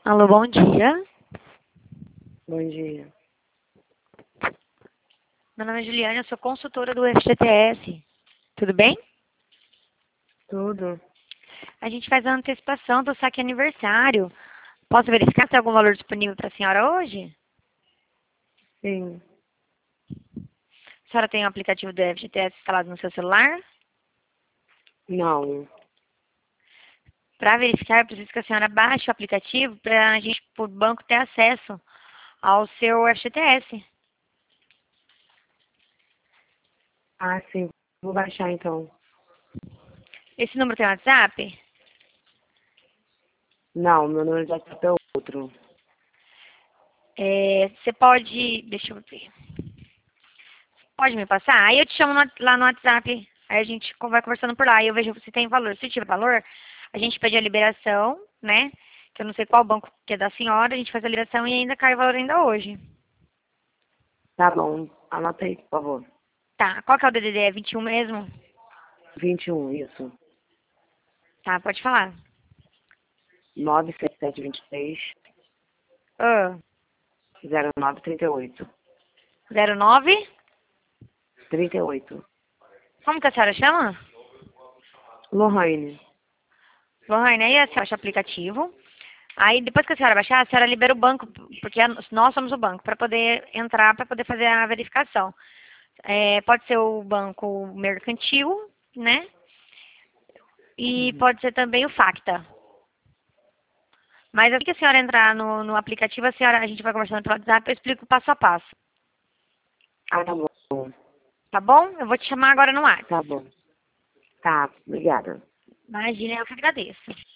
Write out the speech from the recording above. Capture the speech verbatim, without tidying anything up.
Alô, bom dia. Bom dia. Meu nome é Juliana, eu sou consultora do F G T S. Tudo bem? Tudo? A gente faz a antecipação do saque aniversário. Posso verificar se tem algum valor disponível para a senhora hoje? Sim. A senhora tem o aplicativo do F G T S instalado no seu celular? Não. Para verificar, eu preciso que a senhora baixe o aplicativo para a gente, para o banco, ter acesso ao seu F G T S. Ah, sim. Vou baixar então. Esse número tem WhatsApp? Não, meu número de WhatsApp é outro. É, você pode... Deixa eu ver. Pode me passar? Aí eu te chamo no- lá no WhatsApp. Aí a gente con- vai conversando por lá e eu vejo se tem valor. Se tiver valor, a gente pede a liberação, né? Que eu não sei qual banco que é da senhora, a gente faz a liberação e ainda cai o valor ainda hoje. Tá bom. Anota aí, por favor. Tá, qual que é o D D D? É vinte e um mesmo? vinte e um, isso. Tá, pode falar. nove sete sete dois três Ah, zero nove três oito. zero nove? trinta e oito. Como que a senhora chama? Lohane. Lohane, aí a senhora baixa o aplicativo. Aí depois que a senhora baixar, a senhora libera o banco, porque a- nós somos o banco, para poder entrar, para poder fazer a verificação. É, pode ser o banco mercantil, né? E Uhum. pode ser também o Facta. Mas assim que a senhora entrar no, no aplicativo, a senhora, a gente vai conversando pelo WhatsApp, eu explico o passo a passo. Ah, tá bom. Tá bom? Eu vou te chamar agora no WhatsApp. Tá bom. Tá, obrigada. Imagina, eu que agradeço.